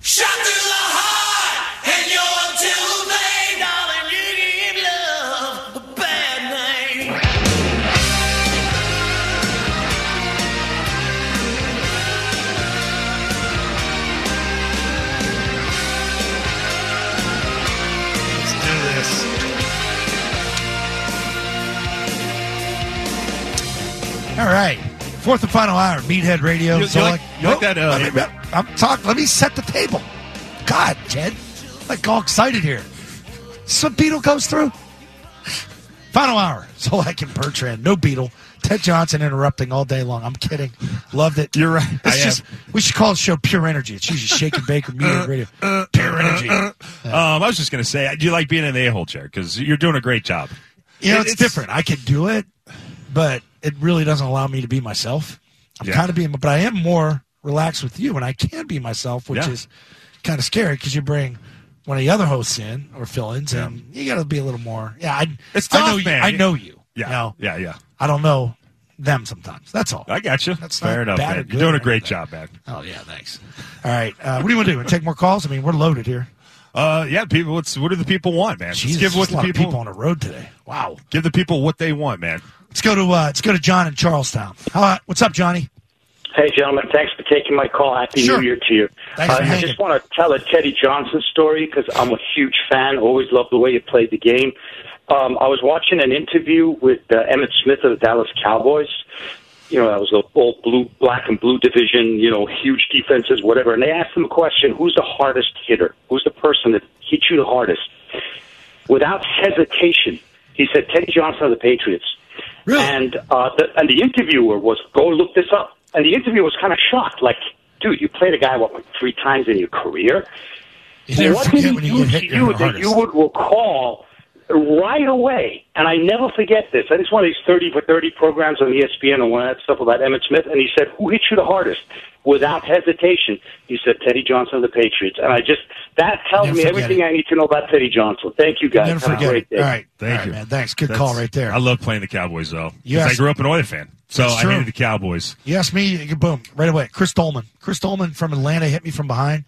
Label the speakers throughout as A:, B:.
A: Shot through the heart, and you're too late, darling. You give love a bad name.
B: Let's do this. All right. Fourth and final hour, Meathead Radio.
C: You like that?
B: Let me set the table. God, Ted. Like all excited here. Some Beetle goes through. Final hour. Zolak and Bertrand. No Beetle. Ted Johnson interrupting all day long. I'm kidding. Loved it.
C: You're right.
B: We should call the show Pure Energy. It's usually Shake and Bake or Meathead Radio. Pure Energy.
C: I was just going to say, do you like being in the a-hole chair? Because you're doing a great job.
B: You know, it's different. I can do it, but it really doesn't allow me to be myself. I'm kind of but I am more relaxed with you, and I can be myself, which is kind of scary because you bring one of the other hosts in or fill-ins, and you got to be a little more. Yeah,
C: it's tough,
B: I know
C: man.
B: I know you.
C: Yeah,
B: you know,
C: yeah.
B: I don't know them sometimes. That's all.
C: I got you.
B: That's
C: fair enough, man. You're doing a great job, man.
B: Oh yeah, thanks. All right, what do you want to do? Want to take more calls? I mean, we're loaded here.
C: People. What do the people want, man?
B: Jesus,
C: give what
B: a lot of people on the road today. Wow.
C: Give the people what they want, man.
B: Let's go to John in Charlestown. What's up, Johnny?
D: Hey, gentlemen. Thanks for taking my call. Happy New Year to you. I just want to tell a Teddy Johnson story because I'm a huge fan. Always loved the way you played the game. I was watching an interview with Emmitt Smith of the Dallas Cowboys. You know, that was the old black and blue division, you know, huge defenses, whatever. And they asked him a question, who's the hardest hitter? Who's the person that hit you the hardest? Without hesitation, he said, Teddy Johnson of the Patriots.
B: Really?
D: And the interviewer was, go look this up. And the interviewer was kind of shocked, like, dude, you played a guy, like 3 times in your career? What did he do to you that you would recall right away? And I never forget this. And it's one of these 30 for 30 programs on ESPN and one of that stuff about Emmitt Smith. And he said, who hit you the hardest? Without hesitation, he said, Teddy Johnson of the Patriots. And that tells me everything I need to know about Teddy Johnson. Thank you, guys.
B: Never forget it. All right.
C: Thank you,
B: man. Thanks. Good call right there.
C: I love playing the Cowboys, though. Because I grew up an Oilers fan. So I hated the Cowboys.
B: You asked me, boom, right away. Chris Dolman. Chris Dolman from Atlanta hit me from behind.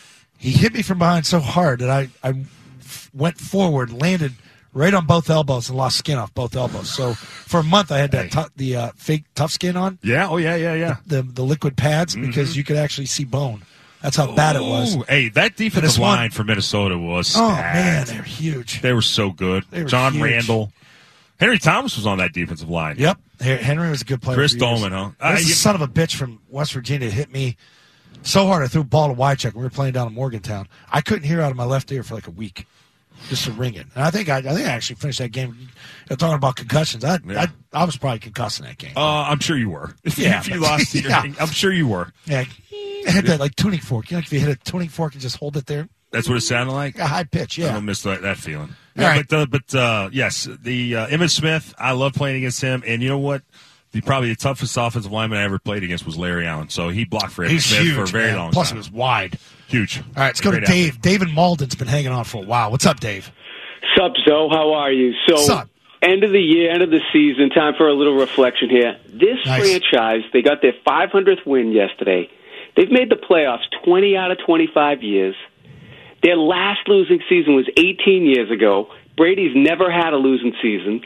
B: He hit me from behind so hard that I went forward, landed right on both elbows, and lost skin off both elbows. So for a month, I had that fake tough skin on.
C: Yeah, yeah.
B: The liquid pads because you could actually see bone. That's how bad it was.
C: Hey, that defensive line for Minnesota was stacked.
B: Oh, man, they're huge.
C: They were so good. John huge. Randall. Henry Thomas was on that defensive line.
B: Yep. Henry was a good player.
C: Chris Dolman, huh?
B: There's a son of a bitch from West Virginia hit me so hard I threw a ball to Wycheck. We were playing down in Morgantown. I couldn't hear out of my left ear for like a week. Just a ringing. And I think I actually finished that game. Talking about concussions, I was probably concussing that game.
C: I'm sure you were. If you lost your I'm sure you were.
B: Yeah. I had that like tuning fork. You know, if you hit a tuning fork and just hold it there.
C: That's what it sounded like?
B: A high pitch, yeah.
C: I don't miss that feeling.
B: Yeah,
C: right. Yes, the Emmitt Smith, I love playing against him. And you know what? Probably the toughest offensive lineman I ever played against was Larry Allen. So he blocked for Emmitt Smith for a very long time.
B: Plus, it was wide.
C: Huge.
B: All right, let's go to Dave. Athlete. Dave in Malden's been hanging on for a while. What's up, Dave?
E: Sup, Zoe? How are you? End of the year, end of the season, time for a little reflection here. This franchise, they got their 500th win yesterday. They've made the playoffs 20 out of 25 years. Their last losing season was 18 years ago. Brady's never had a losing season.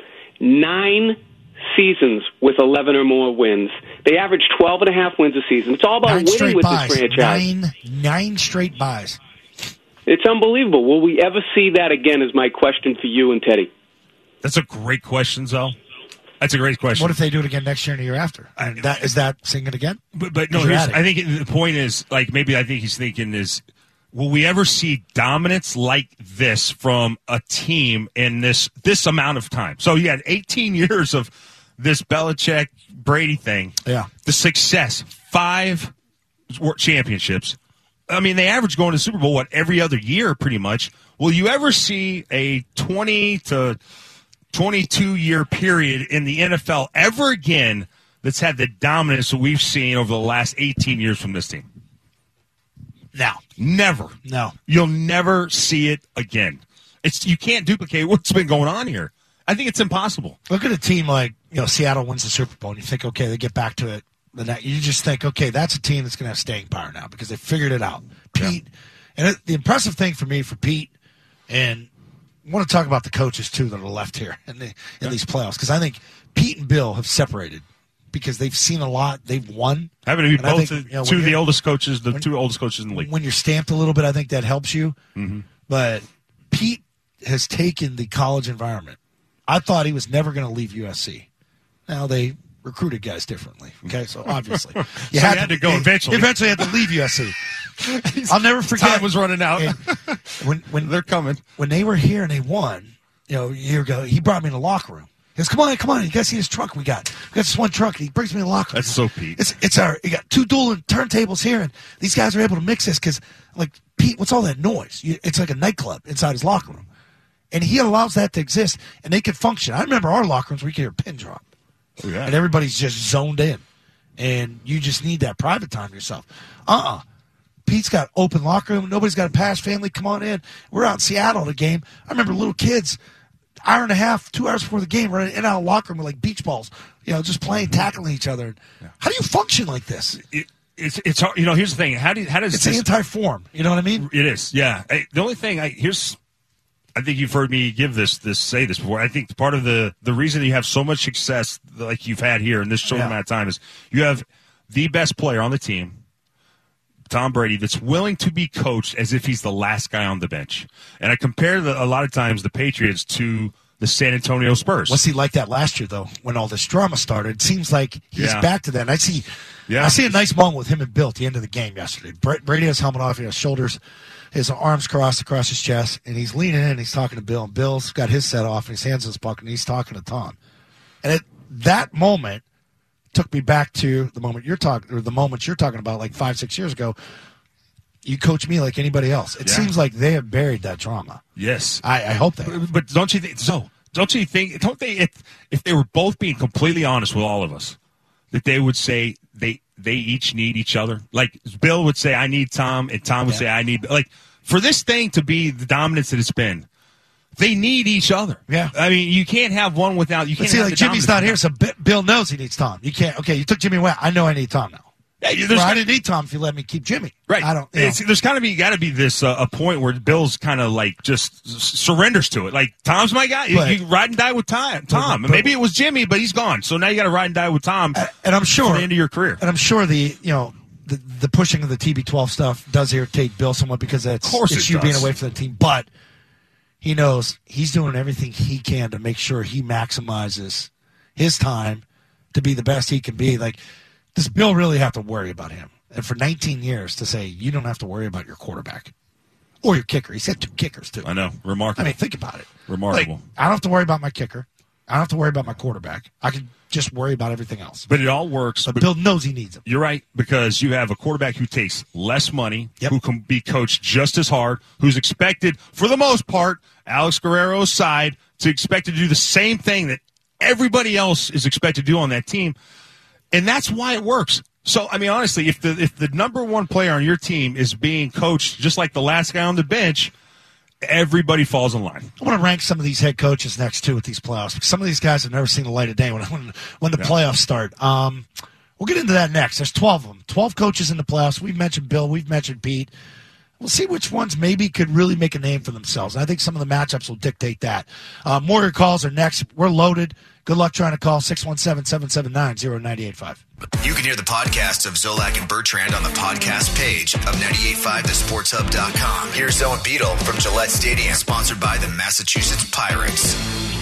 E: 9 seasons with 11 or more wins. They average 12.5 wins a season. It's all about winning with this franchise.
B: 9 straight buys.
E: It's unbelievable. Will we ever see that again is my question for you and Teddy.
C: That's a great question, Zoe. That's a great question.
B: What if they do it again next year and the year after? And is that saying it again?
C: But no, I think the point is, like, maybe I think he's thinking is, will we ever see dominance like this from a team in this amount of time? So you had 18 years of this Belichick Brady thing.
B: Yeah.
C: The success, 5 championships. I mean, they average going to the Super Bowl, every other year pretty much. Will you ever see a 20 to 22-year period in the NFL ever again that's had the dominance that we've seen over the last 18 years from this team?
B: No.
C: Never.
B: No.
C: You'll never see it again. You can't duplicate what's been going on here. I think it's impossible.
B: Look at a team like, Seattle wins the Super Bowl, and you think, okay, they get back to it. You just think, okay, that's a team that's going to have staying power now because they figured it out. Pete And the impressive thing for me, for Pete, and I want to talk about the coaches, too, that are left here in these playoffs, because I think Pete and Bill have separated because they've seen a lot. They've won.
C: Having to be both two of the oldest coaches, two oldest coaches in the league.
B: When you're stamped a little bit, I think that helps you.
C: Mm-hmm.
B: But Pete has taken the college environment. I thought he was never going to leave USC. Now they recruited guys differently. Okay, so obviously
C: you had to go eventually.
B: Eventually, had to leave USC. I'll never forget.
C: Time was running out.
B: When
C: they're coming.
B: When they were here and they won, a year ago, he brought me in the locker room. He goes, come on, you guys see this truck we got? We got this one truck, and he brings me in the locker room.
C: That's so Pete.
B: You got 2 dual turntables here, and these guys are able to mix this because, like, Pete, what's all that noise? It's like a nightclub inside his locker room. And he allows that to exist, and they can function. I remember our locker rooms where you could hear a pin drop.
C: Oh, yeah.
B: And everybody's just zoned in. And you just need that private time to yourself. Pete's got open locker room. Nobody's got a pass. Family, come on in. We're out in Seattle at a game. I remember little kids, hour and a half, 2 hours before the game, running in and out of the locker room with like beach balls, just playing, tackling each other. Yeah. How do you function like this?
C: It's hard. Here's the thing. How does
B: it's anti-form? You know what I mean?
C: It is. Yeah. The only thing I think you've heard me say this before. I think part of the reason you have so much success like you've had here in this short amount of time is you have the best player on the team, Tom Brady, that's willing to be coached as if he's the last guy on the bench. And I compare a lot of times the Patriots to the San Antonio Spurs.
B: Was he like that last year, though, when all this drama started? It seems like he's back to that. And I see a nice moment with him and Bill at the end of the game yesterday. Brady has his helmet off, his shoulders, his arms crossed across his chest, and he's leaning in and he's talking to Bill. And Bill's got his set off, and his hands in his pocket, and he's talking to Tom. And that moment took me back to the moment you're talking, or the moments you're talking about, like 5-6 years ago. You coach me like anybody else. It seems like they have buried that drama.
C: Yes,
B: I hope they have.
C: But don't you think? So don't you think? Don't they? If they were both being completely honest with all of us, that they would say they each need each other. Like Bill would say, "I need Tom," and Tom would say, "I need." Like for this thing to be the dominance that it's been, they need each other.
B: Yeah,
C: I mean, you can't have one without. You can't.
B: See, like Jimmy's not here, so Bill knows he needs Tom. You can't. Okay, you took Jimmy away. I know I need Tom now. Yeah, I didn't need Tom if you let me keep Jimmy.
C: Right.
B: I don't.
C: There's got to be this a point where Bill's kind of like just surrenders to it. Like Tom's my guy. You ride and die with Tom. But maybe it was Jimmy, but he's gone. So now you got to ride and die with Tom.
B: And I'm sure
C: for the end of your career.
B: And I'm sure the pushing of the TB12 stuff does irritate Bill somewhat because it's you being away from the team. But he knows he's doing everything he can to make sure he maximizes his time to be the best he can be. Like. Does Bill really have to worry about him? And for 19 years to say, you don't have to worry about your quarterback or your kicker. He said 2 kickers, too.
C: I know. Remarkable.
B: I mean, think about it.
C: Remarkable.
B: Like, I don't have to worry about my kicker. I don't have to worry about my quarterback. I can just worry about everything else.
C: But it all works.
B: But Bill knows he needs him.
C: You're right, because you have a quarterback who takes less money, who can be coached just as hard, who's expected, for the most part, Alex Guerrero's side, to expect to do the same thing that everybody else is expected to do on that team. And that's why it works. So, I mean, honestly, if the number one player on your team is being coached just like the last guy on the bench, everybody falls in line.
B: I want to rank some of these head coaches next, too, with these playoffs. Because some of these guys have never seen the light of day when the playoffs start. We'll get into that next. There's 12 of them. 12 coaches in the playoffs. We've mentioned Bill. We've mentioned Pete. We'll see which ones maybe could really make a name for themselves. And I think some of the matchups will dictate that. More of your calls are next. We're loaded. Good luck trying to call 617-779-0985.
F: You can hear the podcast of Zolak and Bertrand on the podcast page of 985thesportshub.com. Here's Zoe Beetle from Gillette Stadium, sponsored by the Massachusetts Pirates.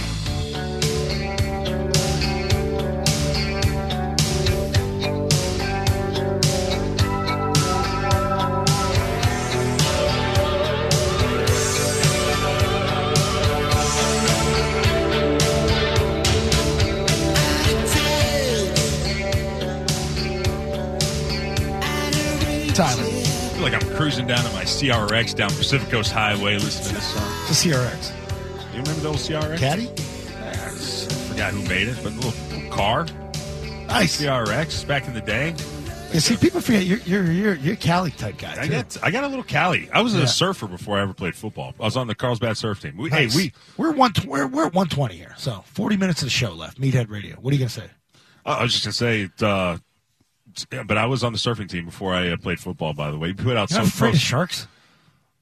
B: Time.
C: I feel like I'm cruising down to my CRX down Pacific Coast Highway listening to this song.
B: It's a CRX.
C: You remember the old CRX?
B: Caddy?
C: I forgot who made it, but a little car.
B: Nice.
C: CRX back in the day.
B: Yeah, see, people forget you're a Cali type guy, too.
C: I got a little Cali. I was a surfer before I ever played football. I was on the Carlsbad surf team.
B: We're at 120 here, so 40 minutes of the show left. Meathead Radio. What are you going to say?
C: I was just going to say, but I was on the surfing team before I played football, by the way. We put out
B: You're not afraid of sharks?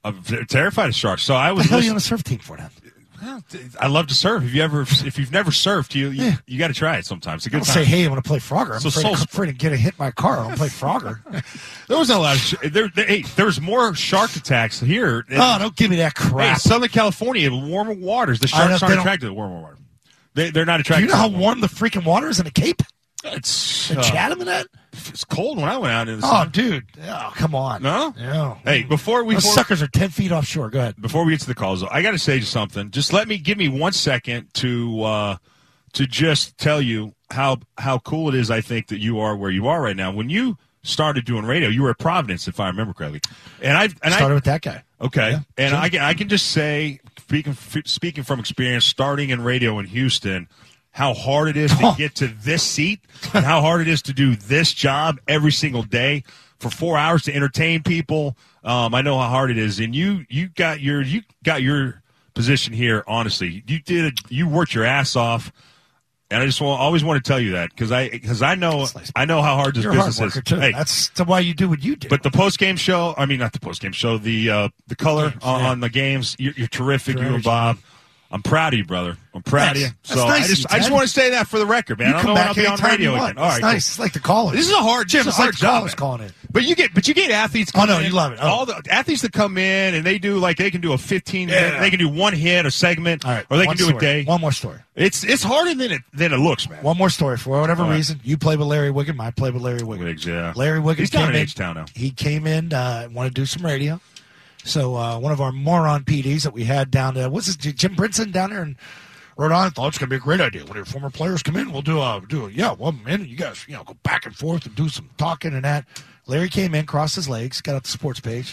C: I'm terrified of sharks. So I was.
B: What the hell are you on a surf team for then?
C: Well, I love to surf. If you've never surfed, you got to try it sometimes. It's a good time.
B: Say, hey, I want to play Frogger. I'm
C: So
B: afraid to get hit by a car. I want to play Frogger.
C: There was not a lot of there's more shark attacks here.
B: Don't give me that crap.
C: Hey, Southern California, warmer waters. The sharks aren't attracted to warmer water. They're not attracted.
B: Do you know how warm the freaking water is in the Cape?
C: It's
B: Chatham and that.
C: It's cold when I went out in the
B: summer. Dude. Oh, come on.
C: No?
B: No.
C: Hey,
B: those suckers are 10 feet offshore. Go ahead.
C: Before we get to the calls, though, I got to say something. Just give me 1 second to just tell you how cool it is, I think, that you are where you are right now. When you started doing radio, you were at Providence, if I remember correctly. And I
B: started with that guy.
C: Okay.
B: Yeah,
C: and sure. I can just say, speaking from experience, starting in radio in Houston, how hard it is to get to this seat and how hard it is to do this job every single day for 4 hours to entertain people. I know how hard it is. And you got your position here, honestly. You worked your ass off. And I just always want to tell you that because I know how hard this business is.
B: Too. Hey, that's why you do what you do.
C: But the post game show, not the post game show, the color on the games, you're terrific. You and Bob. I'm proud of you, brother. I'm proud of you. So nice, I just want to say that for the record, man. I don't know when I'll be on radio again. All right,
B: nice. It's like the callers.
C: This is a hard job. It's like the callers
B: calling it.
C: But you get athletes.
B: Oh no, you love it.
C: All the athletes that come in and they do they can do a 15. Yeah. They can do one hit, a segment, or they can do a day.
B: One more story.
C: It's harder than it looks, man.
B: One more story. For whatever reason, you play with Larry Wiggin. I play with Larry Wiggin.
C: Yeah.
B: Larry Wiggin.
C: He's down in H-Town now.
B: He came in, wanted to do some radio. So one of our moron PDs that we had down to Jim Brinson down there in Rhode Island thought it's gonna be a great idea. When your former players come in, we'll do 1 minute. You guys go back and forth and do some talking and that. Larry came in, crossed his legs, got up the sports page,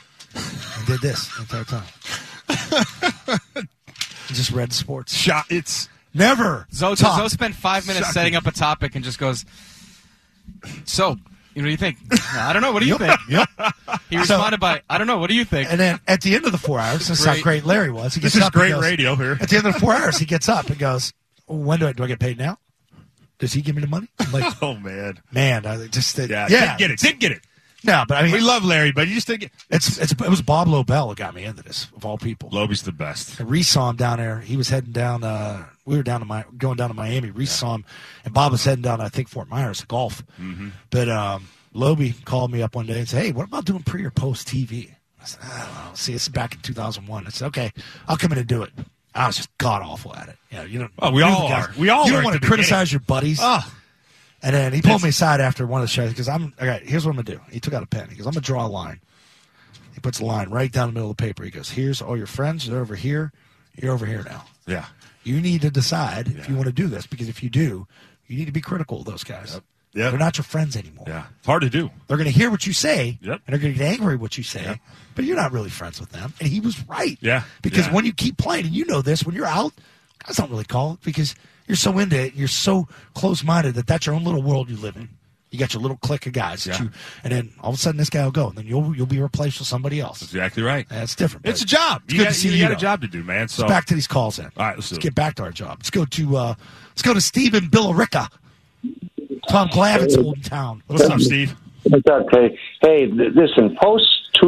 B: and did this the entire time. He just read sports.
C: It's
B: never.
G: Zoe spent 5 minutes setting up a topic and just goes, so. What do you think? I don't know. What do you think?
B: Yep.
G: He responded by, I don't know. What do you think?
B: And then at the end of the 4 hours, this is how great Larry was. He gets
C: this is
B: up
C: great radio here.
B: At the end of the 4 hours, he gets up and goes, when do I get paid now? Does he give me the money? I'm like,
C: oh, man.
B: I just didn't
C: get it.
B: No, but I mean,
C: we love Larry, but you just didn't get
B: it. It was Bob Lobel who got me into this, of all people.
C: Lobie's the best.
B: And Reese saw him down there. He was heading down. We were going down to Miami. Reese saw him, and Bob was heading down, I think, Fort Myers, golf.
C: Mm-hmm.
B: But Lobie called me up one day and said, hey, what about doing pre or post TV? I said, I don't know. See, this is back in 2001. I said, okay, I'll come in and do it. I was just god awful at it. You know,
C: we all are. We all.
B: You don't want to criticize your buddies.
C: Oh.
B: And then he pulled me aside after one of the shows because okay, here's what I'm gonna do. He took out a pen. He goes, I'm gonna draw a line. He puts a line right down the middle of the paper. He goes, here's all your friends. They're over here. You're over here now.
C: Yeah.
B: You need to decide if you want to do this because if you do, you need to be critical of those guys.
C: Yep.
B: They're not your friends anymore.
C: Yeah. It's hard to do.
B: They're going to hear what you say,
C: and
B: they're going to get angry at what you say, but you're not really friends with them. And he was right.
C: Yeah.
B: Because when you keep playing, and you know this, when you're out, guys don't really call it because you're so into it, you're so close-minded that that's your own little world you live in. You got your little clique of guys, and then all of a sudden this guy will go, and then you'll be replaced with somebody else.
C: That's exactly right.
B: That's different.
C: It's a job.
B: It's good to see you.
C: You got a job to do, man. So
B: let's back to these calls then.
C: All right, let's
B: get back to our job. Let's go to Steve in Billerica. Tom Glavitt's old town.
C: What's up, Steve?
H: What's up, Craig? Hey, listen, post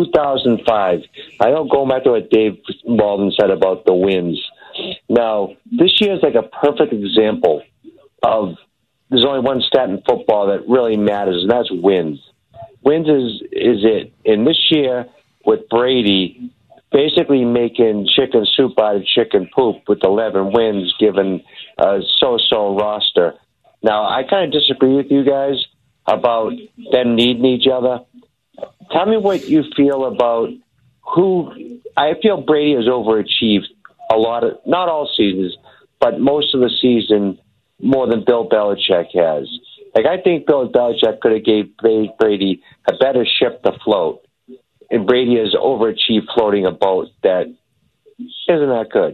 H: 2005, I don't go back to what Dave Walden said about the wins. Now, this year is like a perfect example of there's only one stat in football that really matters, and that's wins. Wins is it. And this year, with Brady basically making chicken soup out of chicken poop with 11 wins, given a so-so roster. Now, I kind of disagree with you guys about them needing each other. Tell me what you feel about who. I feel Brady has overachieved a lot of, not all seasons, but most of the season more than Bill Belichick has. Like, I think Bill Belichick could have gave Brady a better ship to float, and Brady has overachieved floating a boat that isn't that good.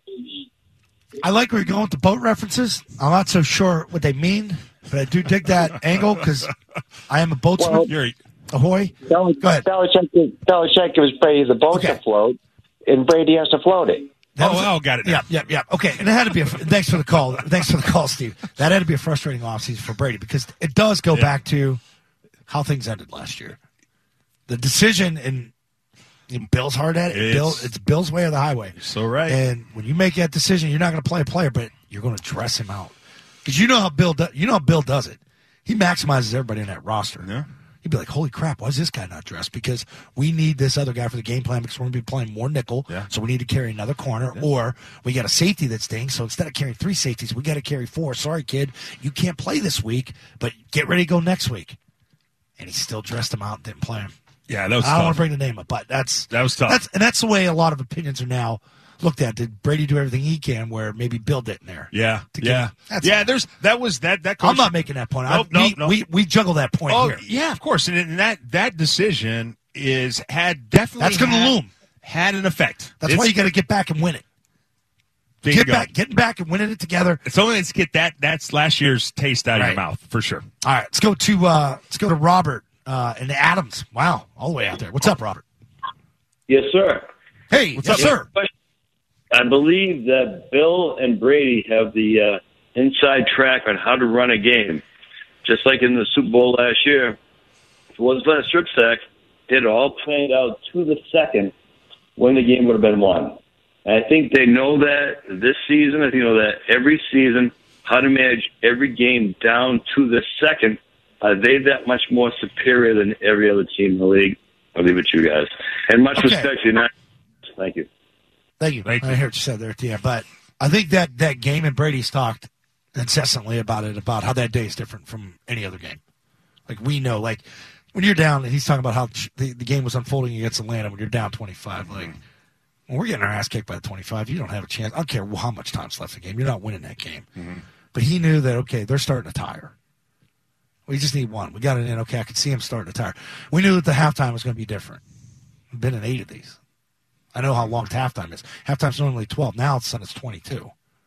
B: I like where you're going with the boat references. I'm not so sure what they mean, but I do dig that angle because I am a boatsman.
C: Well,
B: ahoy. Go ahead.
H: Belichick gives Brady the boat to float, and Brady has to float it.
C: Got it now.
B: Yeah. Okay, and it had to be thanks for the call. Thanks for the call, Steve. That had to be a frustrating offseason for Brady because it does go back to how things ended last year. The decision, and Bill's hard at it. It's Bill's way or the highway.
C: You're so right.
B: And when you make that decision, you're not going to play a player, but you're going to dress him out because you know how Bill does it. He maximizes everybody in that roster.
C: Yeah.
B: You'd be like, holy crap, why is this guy not dressed? Because we need this other guy for the game plan because we're going to be playing more nickel, so we need to carry another corner, or we got a safety that stinks, so instead of carrying 3 safeties, we got to carry 4. Sorry, kid, you can't play this week, but get ready to go next week. And he still dressed him out and didn't play him.
C: Yeah, that was tough.
B: I don't want to bring the name up, but that
C: was tough.
B: That's the way a lot of opinions are now looked at. Did Brady do everything he can where maybe Bill didn't there?
C: Yeah. That coach,
B: I'm not making that point.
C: No.
B: We juggle that point here.
C: Yeah, of course. And that decision had definitely
B: that's going to loom.
C: Had an effect.
B: That's why you got to get back and win it. Getting back and winning it together.
C: It's only to get that's last year's taste out of your mouth for sure.
B: All right, let's go to Robert in Adams. Wow, all the way out there. What's up, Robert?
I: Yes, sir.
B: Hey, what's up, sir?
I: I believe that Bill and Brady have the inside track on how to run a game. Just like in the Super Bowl last year, if it wasn't for that strip sack, it all played out to the second when the game would have been won. And I think they know that this season. I think they know that every season, how to manage every game down to the second. Are they that much more superior than every other team in the league? I'll leave it to you guys. And much respect to you. Thank you.
B: Thank you. I hear what you said there at the end. But I think that game, and Brady's talked incessantly about how that day is different from any other game. Like, we know, like, when you're down, he's talking about how the game was unfolding against Atlanta when you're down 25. Like, when we're getting our ass kicked by the 25, you don't have a chance. I don't care how much time's left in the game. You're not winning that game. Mm-hmm. But he knew that, okay, they're starting to tire. We just need one. We got it in. Okay, I could see him starting to tire. We knew that the halftime was going to be different. I've been in 8 of these. I know how long halftime is. Halftime's normally 12. Now, all of a sudden, it's 22.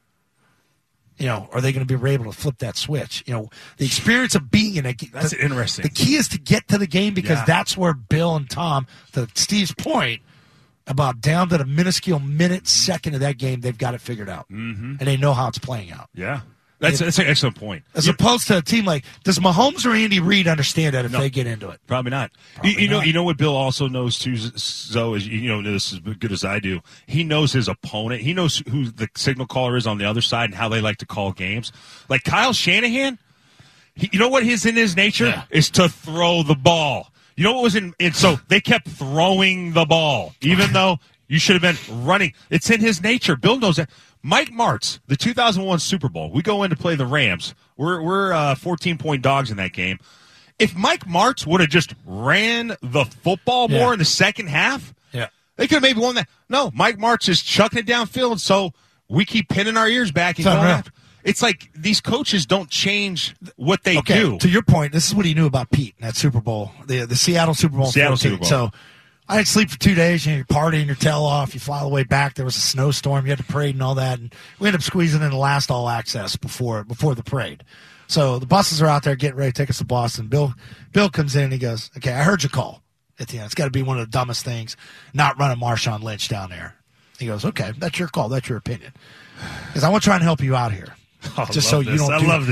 B: Are they going to be able to flip that switch? The experience of being in a game.
C: That's interesting.
B: The key is to get to the game because that's where Bill and Tom, to Steve's point, about down to the minuscule second of that game, they've got it figured out. Mm-hmm. And they know how it's playing out.
C: Yeah. That's an excellent point.
B: As opposed to a team like, does Mahomes or Andy Reid understand that if they get into it?
C: Probably not. You know what Bill also knows too, Zoe, is this is as good as I do. He knows his opponent. He knows who the signal caller is on the other side and how they like to call games. Like Kyle Shanahan, you know what is in his nature is to throw the ball. You know what was in so they kept throwing the ball, even though you should have been running. It's in his nature. Bill knows that. Mike Martz, the 2001 Super Bowl, we go in to play the Rams. We're 14-point dogs in that game. If Mike Martz would have just ran the football more in the second half, they could have maybe won that. No, Mike Martz is chucking it downfield, so we keep pinning our ears back and going after. It's like these coaches don't change what they do.
B: To your point, this is what he knew about Pete in that Super Bowl, the Seattle Super Bowl.
C: Super Bowl.
B: So I didn't sleep for 2 days. You're partying your tail off. You fly all the way back. There was a snowstorm. You had to parade and all that. And we ended up squeezing in the last all access before the parade. So the buses are out there getting ready to take us to Boston. Bill comes in and he goes, okay, I heard your call at the end. It's got to be one of the dumbest things, not running Marshawn Lynch down there. He goes, okay, that's your call. That's your opinion. Because I want to try and help you out here. Just so you don't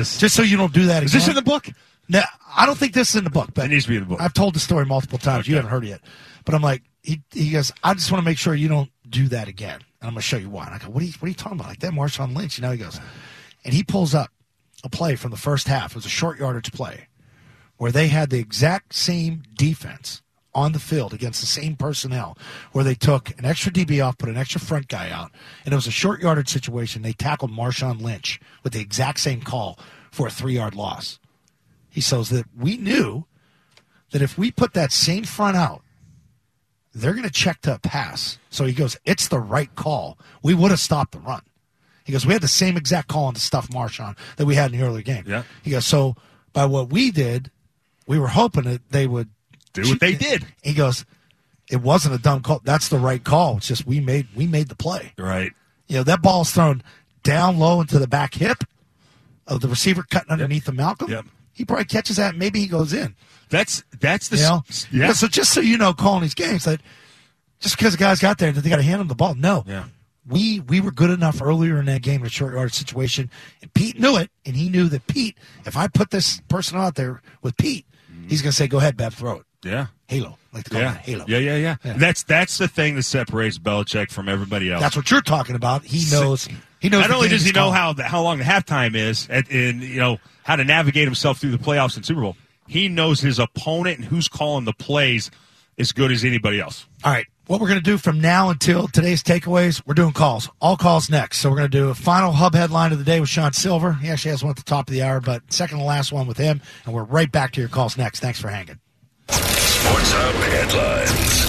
B: do that again.
C: Is this in the book?
B: No, I don't think this is in the book. But
C: it needs to be in the book.
B: I've told the story multiple times. Okay. You haven't heard it yet. But I'm like, he goes, I just want to make sure you don't do that again. And I'm going to show you why. And I go, what are you talking about? Like that Marshawn Lynch? He goes, and he pulls up a play from the first half. It was a short yardage play where they had the exact same defense on the field against the same personnel, where they took an extra DB off, put an extra front guy out, and it was a short yardage situation. They tackled Marshawn Lynch with the exact same call for a 3-yard loss. He says that we knew that if we put that same front out, they're going to check to a pass. So he goes, it's the right call. We would have stopped the run. He goes, we had the same exact call on the stuff Marshawn that we had in the earlier game.
C: Yeah.
B: He goes, so by what we did, we were hoping that they would
C: do what they did.
B: He goes, it wasn't a dumb call. That's the right call. It's just we made the play.
C: Right.
B: That ball's thrown down low into the back hip of the receiver cutting underneath the Malcolm.
C: Yep.
B: He probably catches that and maybe he goes in.
C: That's the
B: yeah. So just so you know, calling these games, that just because the guys got there that they got to hand him the ball. No.
C: Yeah.
B: We were good enough earlier in that game in a short yardage situation, and Pete knew it, and he knew that Pete, if I put this person out there with Pete, he's going to say, go ahead, Bev, throw it.
C: Yeah.
B: Halo. Like to call it Halo.
C: Yeah. That's the thing that separates Belichick from everybody else.
B: That's what you're talking about. He knows. He knows.
C: Not only does he know how long the halftime is, and how to navigate himself through the playoffs and Super Bowl, he knows his opponent and who's calling the plays as good as anybody else.
B: All right. What we're going to do from now until today's takeaways, we're doing calls. All calls next. So we're going to do a final hub headline of the day with Sean Silver. He actually has one at the top of the hour, but second to last one with him. And we're right back to your calls next. Thanks for hanging.
J: Sports Hub headlines.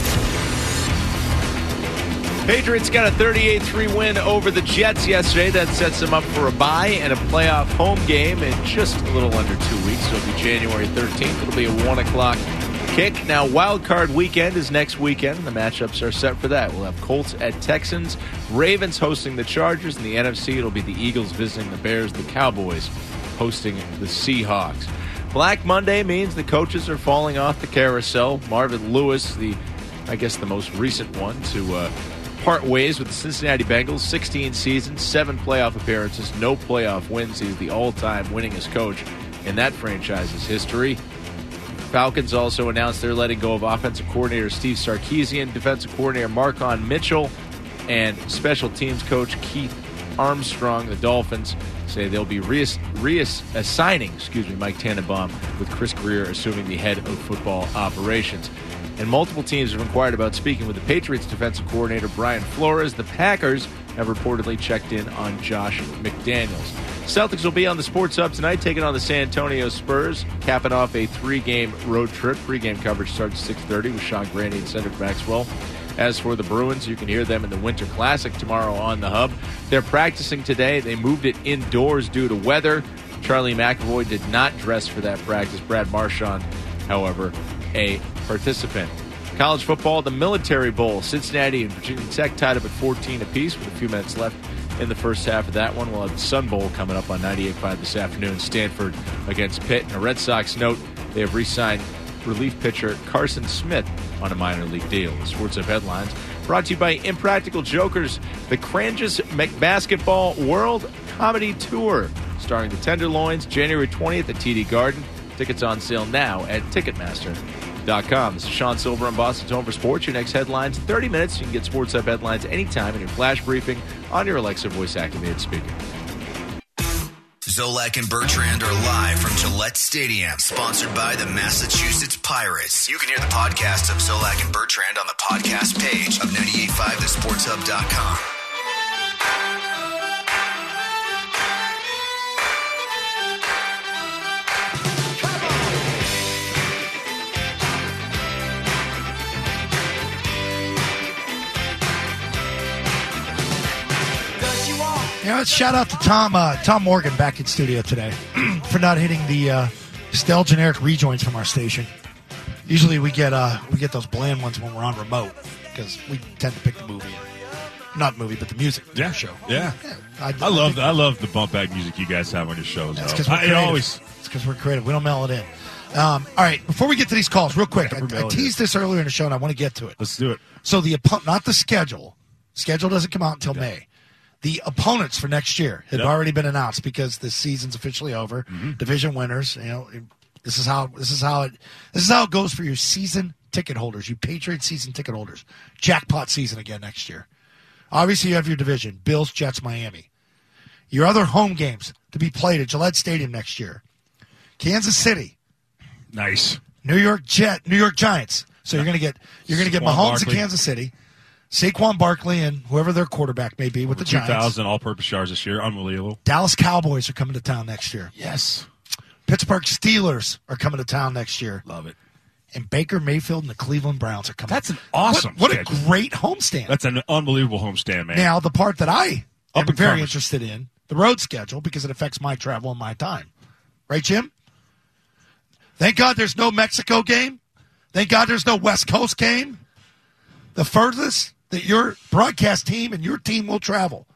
K: Patriots got a 38-3 win over the Jets yesterday. That sets them up for a bye and a playoff home game in just a little under 2 weeks. So it'll be January 13th. It'll be a 1 o'clock kick. Now, Wild Card Weekend is next weekend. The matchups are set for that. We'll have Colts at Texans, Ravens hosting the Chargers. In the NFC, it'll be the Eagles visiting the Bears, the Cowboys hosting the Seahawks. Black Monday means the coaches are falling off the carousel. Marvin Lewis, the most recent one to part ways with the Cincinnati Bengals. 16 seasons, 7 playoff appearances, no playoff wins. He's the all-time winningest coach in that franchise's history. Falcons also announced they're letting go of offensive coordinator Steve Sarkisian, defensive coordinator Marcon Mitchell, and special teams coach Keith Armstrong. The Dolphins say they'll be reassigning Mike Tannenbaum, with Chris Greer assuming the head of football operations. And multiple teams have inquired about speaking with the Patriots defensive coordinator Brian Flores. The Packers have reportedly checked in on Josh McDaniels. Celtics will be on the Sports Hub tonight, taking on the San Antonio Spurs, capping off a 3-game road trip. Pre-game coverage starts at 6:30 with Sean Graney and Cedric Maxwell. As for the Bruins, you can hear them in the Winter Classic tomorrow on the Hub. They're practicing today. They moved it indoors due to weather. Charlie McAvoy did not dress for that practice. Brad Marchand, however, a participant. College football, the Military Bowl. Cincinnati and Virginia Tech tied up at 14 apiece with a few minutes left in the first half of that one. We'll have the Sun Bowl coming up on 98.5 this afternoon. Stanford against Pitt. And a Red Sox note, they have re-signed relief pitcher Carson Smith on a minor league deal. The Sports Hub headlines brought to you by Impractical Jokers, the Cranges Basketball World Comedy Tour, starring the Tenderloins, January 20th at TD Garden. Tickets on sale now at Ticketmaster.com. This is Sean Silver on Boston's Home for Sports. Your next headlines in 30 minutes. You can get Sports Hub headlines anytime in your flash briefing on your Alexa voice-activated speaker.
F: Zolak and Bertrand are live from Gillette Stadium, sponsored by the Massachusetts Pirates. You can hear the podcast of Zolak and Bertrand on the podcast page of 985thesportshub.com.
B: Yeah, let's shout out to Tom Morgan back in studio today for not hitting the Stell generic rejoins from our station. Usually we get those bland ones when we're on remote because we tend to pick the movie, not movie, but the music show.
C: Yeah. I love the bump back music you guys have on your shows.
B: It's because we're creative. We don't mail it in. All right, before we get to these calls, real quick, I teased this earlier in the show, and I want to get to it.
C: Let's do it.
B: So not the schedule. Schedule doesn't come out until May. The opponents for next year have already been announced because the season's officially over. Mm-hmm. Division winners, this is how it goes for your season ticket holders, you Patriots season ticket holders. Jackpot season again next year. Obviously, you have your division: Bills, Jets, Miami. Your other home games to be played at Gillette Stadium next year: Kansas City,
C: nice.
B: New York Giants. So you're gonna get Mahomes in Kansas City. Saquon Barkley and whoever their quarterback may be with the Giants.
C: 2,000 all-purpose yards this year. Unbelievable.
B: Dallas Cowboys are coming to town next year.
C: Yes.
B: Pittsburgh Steelers are coming to town next year.
C: Love it.
B: And Baker Mayfield and the Cleveland Browns are coming.
C: That's an awesome
B: What a great homestand.
C: That's an unbelievable homestand, man.
B: Now, the part that I am very interested in, the road schedule, because it affects my travel and my time. Right, Jim? Thank God there's no Mexico game. Thank God there's no West Coast game. The furthest that your broadcast team and your team will travel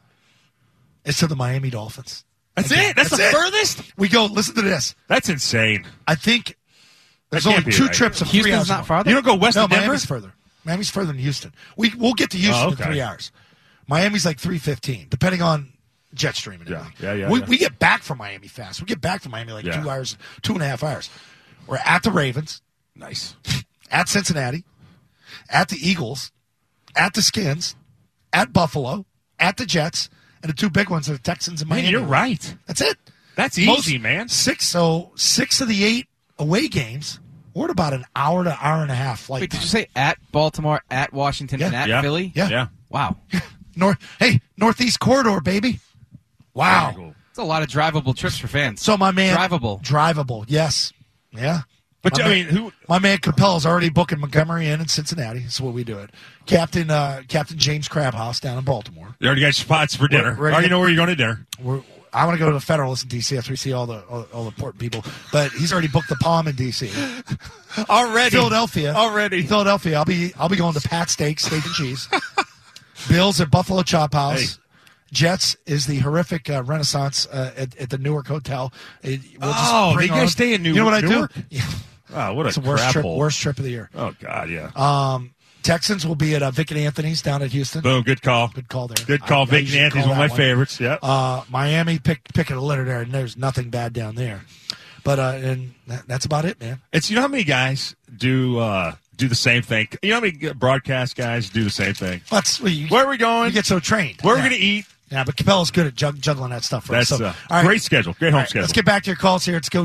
B: is to the Miami Dolphins.
C: That's it? That's the furthest?
B: We go, listen to this.
C: That's insane.
B: I think there's only two trips of 3 hours.
G: Houston's not farther?
C: You don't go west of Denver?
B: Miami's further. Miami's further than Houston. We'll get to Houston in 3 hours. Miami's like 3:15, depending on Jetstream and everything. We get back from Miami fast. We get back from Miami like 2 hours, 2.5 hours. We're at the Ravens.
C: Nice.
B: at Cincinnati, at the Eagles, at the Skins, at Buffalo, at the Jets, and the two big ones are the Texans and Miami.
C: Man, you're right.
B: That's it.
C: That's easy, man.
B: 6 of the 8 away games were at about an hour to hour and a half flight.
G: Wait, did you say at Baltimore, at Washington, and at Philly?
B: Yeah.
G: Wow.
B: Northeast Corridor, baby. Wow.
G: Cool. It's a lot of drivable trips for fans.
B: So my man,
G: drivable,
B: yes, yeah.
C: But
B: my man Capel's already booking Montgomery in Cincinnati. That's what we do it. Captain James Crabhouse down in Baltimore.
C: You already got spots for dinner. I already know where you're going to dinner.
B: I want to go to the Federalist in D.C. after we see all the important people. But he's already booked the Palm in D.C.
C: Already.
B: Philadelphia. I'll be going to Pat Steak and Cheese. Bills at Buffalo Chop House.
C: Hey.
B: Jets is the horrific Renaissance at the Newark Hotel.
C: They guys stay in Newark?
B: You know what
C: Newark?
B: I do? Yeah.
C: Oh, what
B: it's
C: a
B: the worst trip of the year.
C: Oh, God, yeah.
B: Texans will be at Vic and Anthony's down at Houston.
C: Boom, good call.
B: Good call there.
C: Good call. Vic and Anthony's one of my favorites. Yeah.
B: Miami picking a litter there, and there's nothing bad down there. But and that's about it, man.
C: You know how many guys do the same thing? You know how many broadcast guys do the same thing?
B: Where
C: are we going?
B: You get so trained.
C: Where are we going to eat?
B: Yeah, but Capel's good at juggling that stuff for us.
C: That's
B: all right.
C: Great schedule. Great home schedule.
B: Let's get back to your calls here. Let's go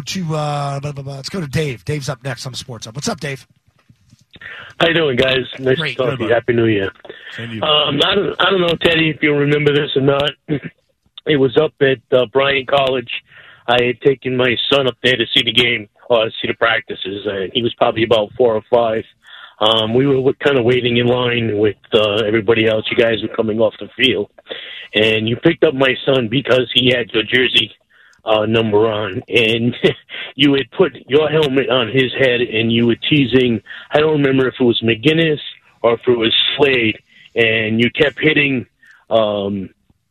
B: to Dave. Dave's up next on the Sports Hub. What's up, Dave?
L: How you doing, guys? Nice to talk to you. Happy New Year. I don't know, Teddy, if you remember this or not. It was up at Bryan College. I had taken my son up there to see the game, or see the practices, and he was probably about 4 or 5. We were kind of waiting in line with everybody else. You guys were coming off the field. And you picked up my son because he had your jersey number on. And you had put your helmet on his head, and you were teasing, I don't remember if it was McGinnis or if it was Slade. And you kept hitting Slade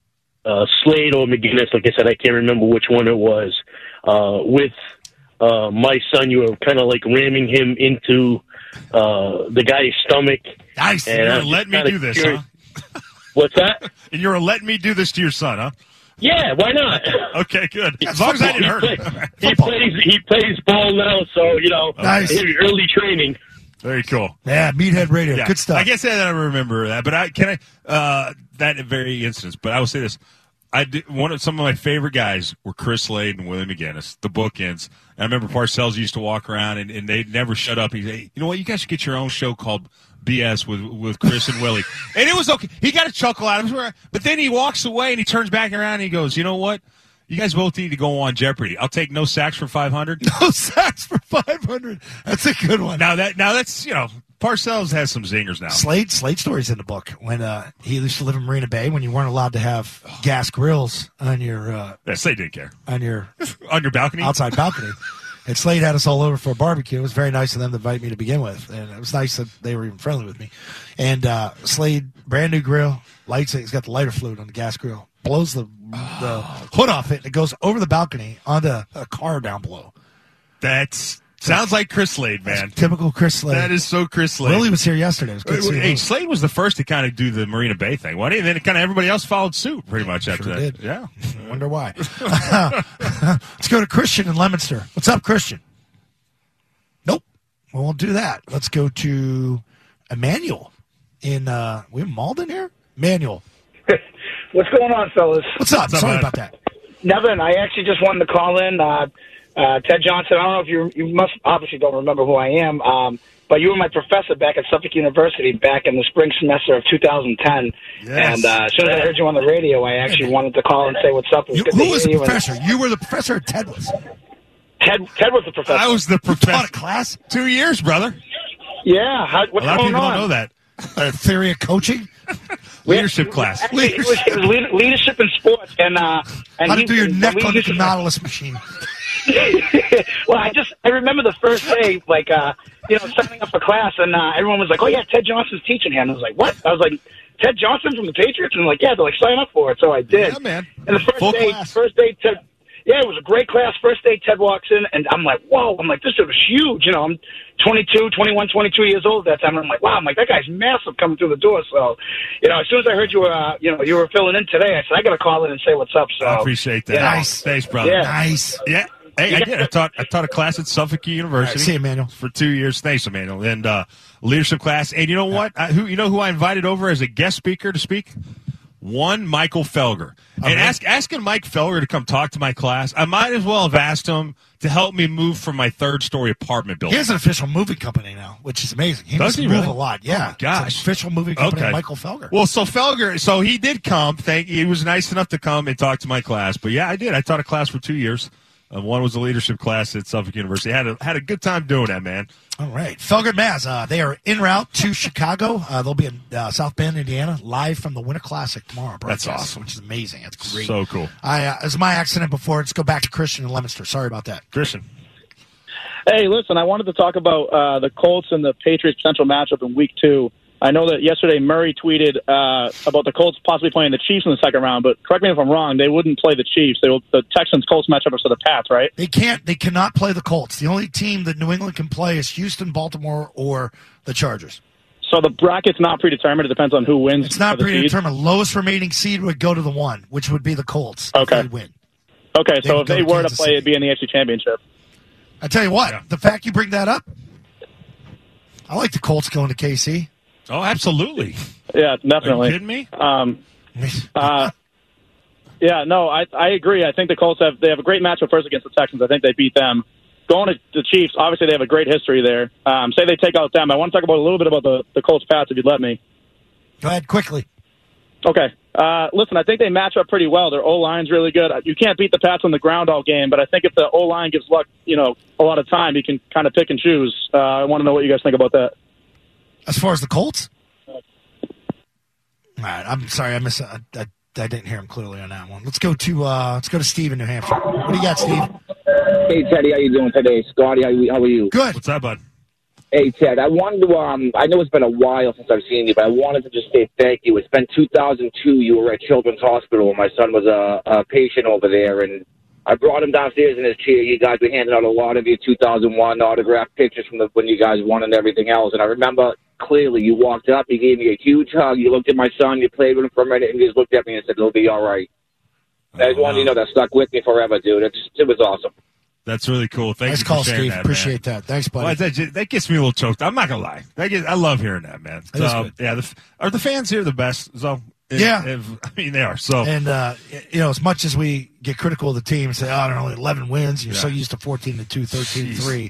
L: or McGinnis. Like I said, I can't remember which one it was. With my son, you were kind of like ramming him into the guy's stomach.
C: Nice.
L: And
C: you're letting me do this, huh?
L: What's that?
C: And you're letting me do this to your son, huh?
L: Yeah, why not?
C: Okay, good. As long as I didn't hurt him.
L: He plays ball now, so,
B: nice.
L: Early training.
C: Very cool.
B: Yeah, Meathead Radio.
C: Yeah.
B: Good stuff.
C: I guess I don't remember that, but that very instance, but I will say this. Some of my favorite guys were Chris Slade and Willie McGinnis, the bookends. And I remember Parcells used to walk around, and they'd never shut up. He'd say, you know what, you guys should get your own show called BS with Chris and Willie. And it was okay. He got a chuckle out of him. But then he walks away, and he turns back around, and he goes, you know what? You guys both need to go on Jeopardy. I'll take no sacks for 500.
B: No sacks for 500. That's a good one.
C: Now that's, Parcells has some zingers now.
B: Slade story's in the book. When he used to live in Marina Bay, when you weren't allowed to have gas grills on your
C: Slade didn't care.
B: On your
C: balcony?
B: Outside balcony. And Slade had us all over for a barbecue. It was very nice of them to invite me to begin with. And it was nice that they were even friendly with me. And Slade, brand new grill, lights it. He's got the lighter fluid on the gas grill. Blows the hood off it, and it goes over the balcony onto a car down below.
C: Sounds like Chris Slade, man.
B: That's typical Chris Slade.
C: That is so Chris Slade.
B: Willie was here yesterday. It was good to see him.
C: Slade was the first to kind of do the Marina Bay thing, wasn't he? And then kind of everybody else followed suit pretty much after that.
B: Did.
C: Yeah.
B: I wonder why. Let's go to Christian in Leominster. What's up, Christian? Nope. We won't do that. Let's go to Emmanuel in we have Malden here? Emmanuel.
M: What's going on, fellas?
B: What's up? Sorry about that.
M: Nothing. I actually just wanted to call in. Ted Johnson, I don't know if you must obviously don't remember who I am, but you were my professor back at Suffolk University back in the spring semester of 2010. Yes. And as soon as I heard you on the radio, I actually wanted to call and say what's up.
B: Who was the professor? You were the professor, or Ted was?
M: Ted was the professor.
C: I was the professor.
B: You taught a class?
C: 2 years, brother.
M: Yeah. What's
C: a lot of people
M: on?
C: don't know that.
B: Theory of coaching?
C: Leadership class.
M: Actually, it was leadership in sports. And
B: how to do your neck on the Nautilus machine.
M: Well, I remember the first day, signing up for class, and everyone was like, "Oh yeah, Ted Johnson's teaching here." And I was like, "What?" I was like, "Ted Johnson from the Patriots?" And they're like, "Yeah." They're like, "Sign up for it." So I did.
C: Yeah, man.
M: And the first day, Ted. Yeah, it was a great class. First day, Ted walks in, and I'm like, "Whoa!" I'm like, "This dude was huge." I'm 22 years old at that time. And I'm like, "Wow!" I'm like, "That guy's massive coming through the door." So, as soon as I heard you were, you were filling in today, I said, "I got to call in and say what's up." So
C: I appreciate that. Nice, thanks, brother.
M: Yeah.
B: Nice.
C: Yeah. Hey, I did. I taught a class at Suffolk University.
B: See you, Emmanuel.
C: For 2 years. Thanks, Emmanuel. And leadership class. And you know what? Who I invited over as a guest speaker to speak? One Michael Felger. And asking Mike Felger to come talk to my class, I might as well have asked him to help me move from my 3rd-story apartment building.
B: He has an official moving company now, which is amazing.
C: Does he
B: move
C: really?
B: a lot. Yeah.
C: Oh my gosh.
B: It's an official moving company, Michael Felger.
C: Well, so Felger, he did come. He was nice enough to come and talk to my class. But yeah, I did. I taught a class for 2 years. One was a leadership class at Suffolk University. Had a good time doing that, man.
B: All right. Felger Maz, they are en route to Chicago. They'll be in South Bend, Indiana, live from the Winter Classic tomorrow.
C: That's awesome.
B: Which is amazing. That's great.
C: So cool.
B: It was my accident before. Let's go back to Christian in Leominster. Sorry about that.
C: Christian.
N: Hey, listen, I wanted to talk about the Colts and the Patriots potential matchup in Week 2. I know that yesterday Murray tweeted about the Colts possibly playing the Chiefs in the second round, but correct me if I'm wrong, they wouldn't play the Chiefs. The Texans-Colts matchup is for the Pats, right?
B: They cannot play the Colts. The only team that New England can play is Houston, Baltimore, or the Chargers.
N: So the bracket's not predetermined. It depends on who wins.
B: It's not predetermined. Lowest remaining seed would go to the 1, which would be the Colts.
N: Okay.
B: If they win.
N: Okay, so if they were to play, it'd be in the AFC Championship.
B: I tell you what, the fact you bring that up, I like the Colts going to KC.
C: Oh, absolutely.
N: Yeah, definitely.
C: Are you kidding me?
N: Yeah, no, I agree. I think the Colts have a great matchup first against the Texans. I think they beat them. Going to the Chiefs, obviously they have a great history there. Say they take out them. I want to talk about a little bit about the Colts Pats, if you'd let me.
B: Go ahead, quickly.
N: Okay. Listen, I think they match up pretty well. Their O-line's really good. You can't beat the Pats on the ground all game, but I think if the O-line gives Luck, a lot of time, he can kind of pick and choose. I want to know what you guys think about that.
B: As far as the Colts? All right, I'm sorry, I didn't hear him clearly on that one. Let's go to Steve in New Hampshire. What do you got, Steve?
O: Hey, Teddy, how you doing today? Scotty, how are you?
B: Good.
C: What's up, bud?
O: Hey, Ted, I wanted to, I know it's been a while since I've seen you, but I wanted to just say thank you. It's been 2002. You were at Children's Hospital, and my son was a patient over there, and I brought him downstairs in his chair. You guys were handing out a lot of your 2001 autographed pictures from when you guys won and everything else, and I remember clearly you walked up, you gave me a huge hug, you looked at my son, you played with him for a minute, and you just looked at me and said, it'll be all right. I just wanted you to know that stuck with me forever, dude. It was awesome.
C: That's really cool. Thanks
B: for sharing
C: Steve.
B: That, appreciate that. Thanks, buddy.
C: Well, that gets me a little choked. I'm not gonna lie. I love hearing that, man. So, yeah, are the fans here the best? So
B: yeah,
C: I mean they are. So
B: and as much as we get critical of the team and say, I don't know, 11 wins, you're so used to 14-2, 13-3.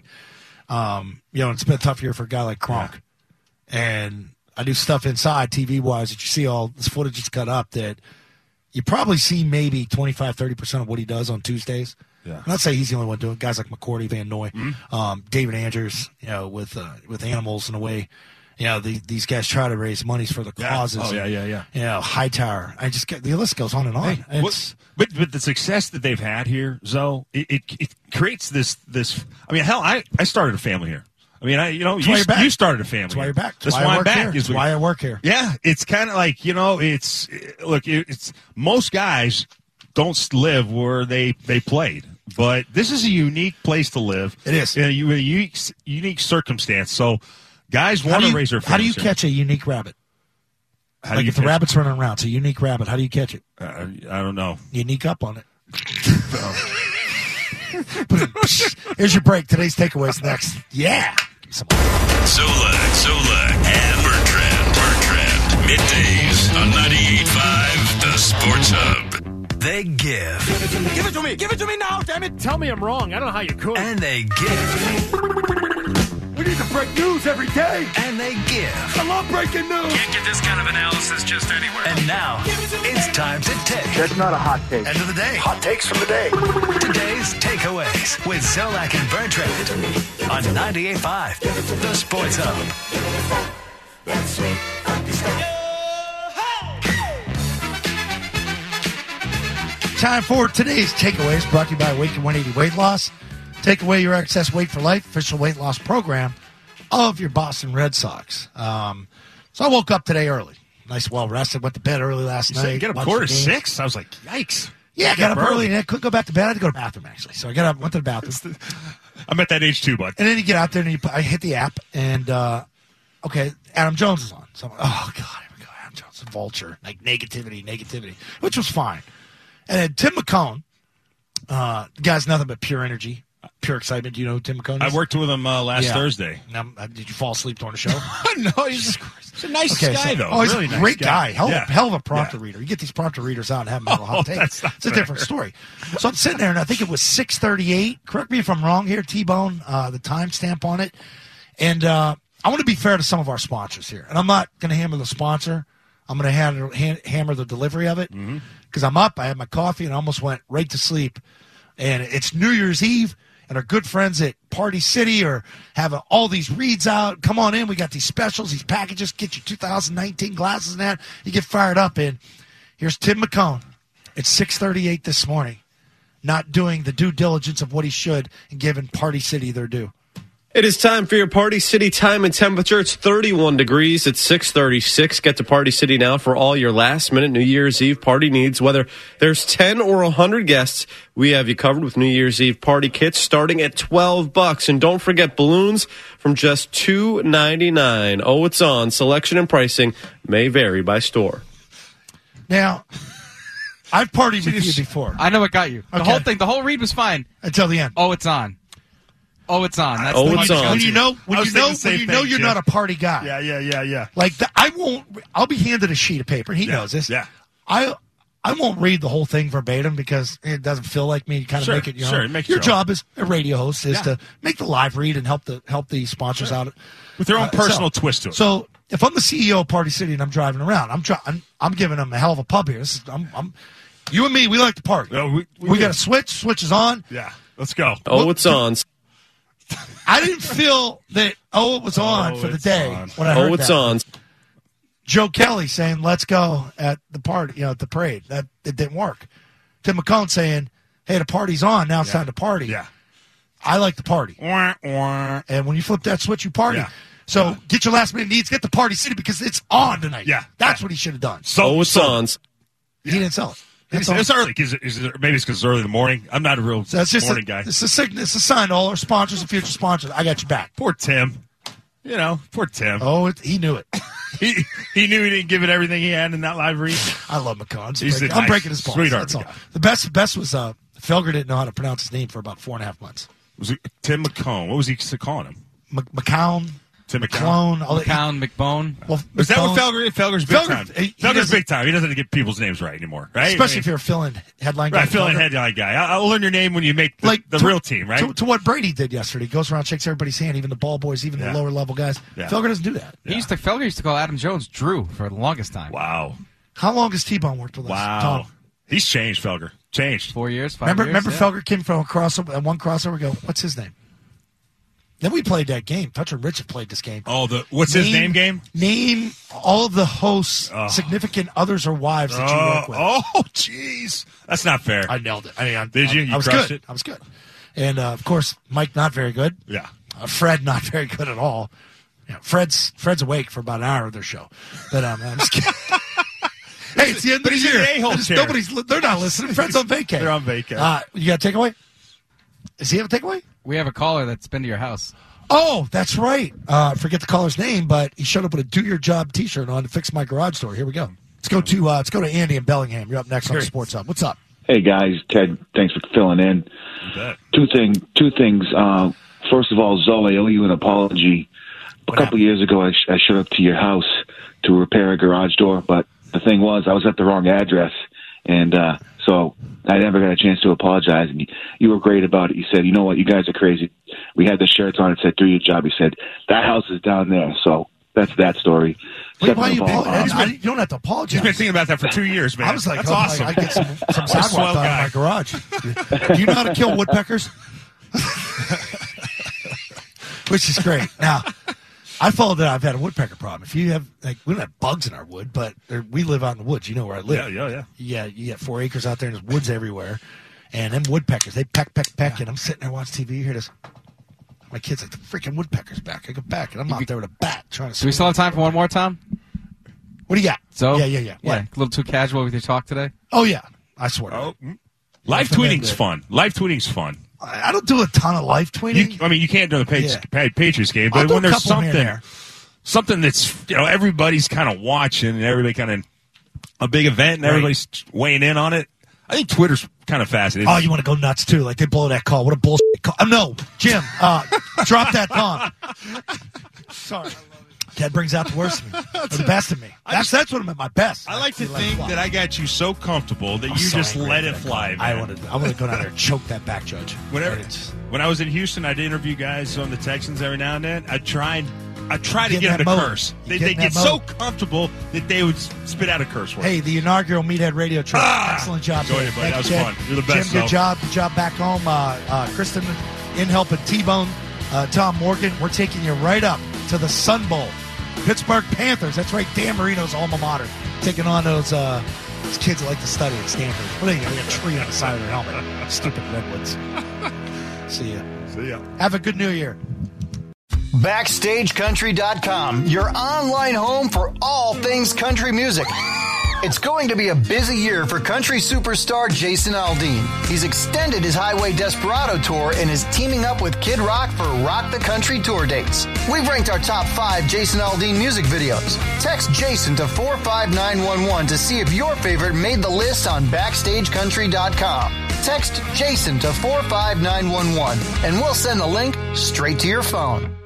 B: It's been a tough year for a guy like Kronk. Yeah. And I do stuff inside TV wise that you see all this footage that's cut up that you probably see maybe 25-30% of what he does on Tuesdays. Yeah. I'm not saying he's the only one doing it. Guys like McCourty, Van Noy, David Andrews, with animals in a way. These guys try to raise monies for the causes.
C: Oh, yeah.
B: Hightower. The list goes on and on.
C: Hey, but the success that they've had here, Zoe, it creates this. I mean, hell, I started a family here. I mean, you started a family.
B: That's why you're back.
C: That's why I'm back.
B: That's why I work here.
C: Yeah, it's kind of like it's most guys don't live where they played. But this is a unique place to live.
B: It is.
C: In a unique circumstance. So guys want to raise their families.
B: How do you catch a unique rabbit? If the rabbit's running around, it's a unique rabbit. How do you catch it?
C: I don't know.
B: You sneak up on it. Here's your break. Today's takeaways next. Yeah.
J: Solak, and Bertrand. Middays on 98.5, The Sports Hub.
F: They give.
A: Give it to me now, damn it. Tell me I'm wrong. I don't know how you could.
F: And they give.
A: We need to break news every day.
F: And they give.
A: I love breaking news.
P: Can't get this kind of analysis just anywhere.
F: And now, it's time to take.
M: That's not a hot take.
F: End of the day.
M: Hot takes from the day.
F: Today's takeaways with Zolak and Bertrand on 98.5, The Sports Hub.
A: That's sweet.
B: Time for today's takeaways, brought to you by Awaken 180 Weight Loss. Take away your excess weight for life, official weight loss program of your Boston Red Sox. So I woke up today early. Nice, well-rested. Went to bed early last night.
C: You get up 5:45? I was like, yikes.
B: Yeah, I got up early and I couldn't go back to bed. I had to go to the bathroom, actually. So I got up, went to the bathroom.
C: I'm at that age too, bud.
B: And then you get out there and I hit the app and, Adam Jones is on. So I'm like, oh, God, here we go. Adam Jones, a vulture. Like negativity, which was fine. And then Tim McCone The guy's nothing but pure energy, pure excitement. Do you know who Tim McCone is?
C: I worked with him last Thursday.
B: Now, did you fall asleep during the show?
C: No, he's a nice guy, though.
B: Oh, he's
C: really
B: a great
C: nice
B: guy. Hell of a prompter reader. You get these prompter readers out and have them have a hot take. It's a different story. So I'm sitting there, and I think it was 6:38. Correct me if I'm wrong here, T-Bone, the timestamp on it. And I want to be fair to some of our sponsors here. And I'm not going to hammer the sponsor. I'm going to hammer the delivery of it. Because I'm up, I had my coffee, and I almost went right to sleep. And it's New Year's Eve. And our good friends at Party City are having all these reads out. Come on in. We got these specials, these packages. Get your 2019 glasses and that. You get fired up. And here's Tim McCone at 6:38 this morning, not doing the due diligence of what he should and giving Party City their due.
Q: It is time for your Party City time and temperature. It's 31 degrees. It's 6:36. Get to Party City now for all your last-minute New Year's Eve party needs. Whether there's 10 or 100 guests, we have you covered with New Year's Eve party kits starting at $12. And don't forget balloons from just $2.99. Oh, it's on. Selection and pricing may vary by store.
B: Now, I've partied with you before.
G: I know what got you. The
B: Okay.
G: whole thing, the whole read was fine.
B: Until the end.
G: Oh, it's on. Oh, it's on. That's
Q: it's on.
B: When you know you're not a party guy.
C: Yeah.
B: Like I'll be handed a sheet of paper. He knows this.
C: Yeah.
B: I won't read the whole thing verbatim because it doesn't feel like me. You kind of make it. Your job as a radio host is to make the live read and help the sponsors out
C: with their own personal twist to it.
B: So if I'm the CEO of Party City and I'm driving around, I'm giving them a hell of a pub here. You and me, we like to party.
C: No,
B: we got a switch. Switch is on.
C: Yeah, let's go.
Q: Oh, it's on.
B: I didn't feel that. It was on for the day when I heard
Q: it's
B: that.
Q: on.
B: Joe Kelly saying, "Let's go" at the party, at the parade. That it didn't work. Tim McCone saying, "Hey, the party's on. Now it's time to party."
C: Yeah,
B: I like to party. And when you flip that switch, you party. Yeah. So get your last minute needs. Get the Party City because it's on tonight. Yeah, that's what he should have done.
C: So
Q: it's on.
B: He didn't sell it.
C: It's early. Maybe it's because it's early in the morning. I'm not a real morning guy.
B: It's a sign to all our sponsors and future sponsors. I got your back.
C: Poor Tim. Poor Tim.
B: Oh, he knew it.
C: he knew he didn't give it everything he had in that live read.
B: I love McCone.
C: I'm
B: breaking his balls.
C: Sweetheart.
B: That's all. The best was Felger didn't know how to pronounce his name for about 4.5 months.
C: Was it Tim McCone? What was he calling him?
B: McCown.
C: Tim McCone.
G: McBone.
B: Well,
C: is that what Felger is? Felger's big time. Felger's big time. He doesn't have to get people's names right anymore, right?
B: Especially if you're a fill-in headline guy.
C: Right, fill-in headline guy. I'll learn your name when you make the real team, right?
B: To what Brady did yesterday. He goes around, shakes everybody's hand, even the ball boys, even the lower-level guys. Yeah. Felger doesn't do that.
G: Yeah. Felger used to call Adam Jones Drew for the longest time.
C: Wow.
B: How long has T-Bone worked with us?
C: Wow.
B: Tom?
C: He's changed, Felger. Changed.
G: 4 years, 5 years.
B: Remember Felger came from a crossover, one crossover, we go, what's his name? Then we played that game. Touch and Rich have played this game.
C: Oh, what's his name game?
B: Name all of the hosts' significant others or wives that you work with.
C: Oh, jeez. That's not fair.
B: I nailed it.
C: Did you? You crushed it?
B: I was good. And, of course, Mike, not very good.
C: Yeah.
B: Fred, not very good at all. Fred's awake for about an hour of their show. But I'm just kidding. Hey, it's the end of the year. They're not listening. Fred's on vacay.
C: They're on vacay.
B: You got a takeaway? Does he have a takeaway?
G: We have a caller that's been to your house.
B: Oh, that's right. I forget the caller's name, but he showed up with a "Do Your Job" T-shirt on to fix my garage door. Here we go. Let's go to Andy in Bellingham. You're up next on the Sports Hub. What's up?
R: Hey guys, Ted. Thanks for filling in. Two things. First of all, Zoe, I owe you an apology. A couple years ago, I showed up to your house to repair a garage door, but the thing was, I was at the wrong address, and so I never got a chance to apologize. And you were great about it. You said, "You know what? You guys are crazy." We had the shirts on. It said, "Do your job." You said, "That house is down there." So that's that story.
B: Wait, why you you don't have to apologize.
C: He's been thinking about that for 2 years, man.
B: I was like,
C: that's awesome.
B: I get some sidewalk out of my garage. Do you know how to kill woodpeckers? Which is great. Now, I followed that I've had a woodpecker problem. If you have, we don't have bugs in our wood, but we live out in the woods. You know where I live.
C: Yeah.
B: You got 4 acres out there, and there's woods everywhere. And them woodpeckers, they peck, and I'm sitting there watching TV. You hear this. My kid's like, the freaking woodpecker's back. I go back, and I'm out there with a bat trying to.
G: Do we still have time for one more, Tom?
B: What do you got?
G: So
B: Yeah. What?
G: A little too casual with your talk today?
B: Oh, yeah. I swear to God.
C: Live tweeting's fun.
B: I don't do a ton of live tweeting.
C: You can't do the Patriots game, but when there's something that's everybody's kind of watching and everybody kind of a big event and everybody's weighing in on it. I think Twitter's kind of fascinating.
B: Oh, you want to go nuts too? Like they blow that call. What a bullshit call. No, Jim, drop that bomb. Sorry. That brings out the worst of me, or the best of me. That's what I'm at my best.
C: I like to think that I got you so comfortable that you just let it fly, man.
B: I want to go down there and choke that back judge.
C: When I was in Houston, I'd interview guys on the Texans every now and then. I try to get them to curse. They get so comfortable that they would spit out a curse word.
B: Hey, the inaugural Meathead Radio Trip. Excellent job.
C: Enjoyed it, buddy. That was fun. You're the best.
B: Jim, good job. Good job back home. Kristen in helping T-Bone, Tom Morgan. We're taking you right up to the Sun Bowl. Pittsburgh Panthers. That's right. Dan Marino's alma mater. Taking on those kids that like to study at Stanford. What are you got a tree on the side of their helmet. Stupid redwoods. See ya.
C: See ya.
B: Have a good New Year.
F: BackstageCountry.com, your online home for all things country music. It's going to be a busy year for country superstar Jason Aldean. He's extended his Highway Desperado tour and is teaming up with Kid Rock for Rock the Country tour dates. We've ranked our top 5 Jason Aldean music videos. Text Jason to 45911 to see if your favorite made the list on BackstageCountry.com. Text Jason to 45911 and we'll send the link straight to your phone.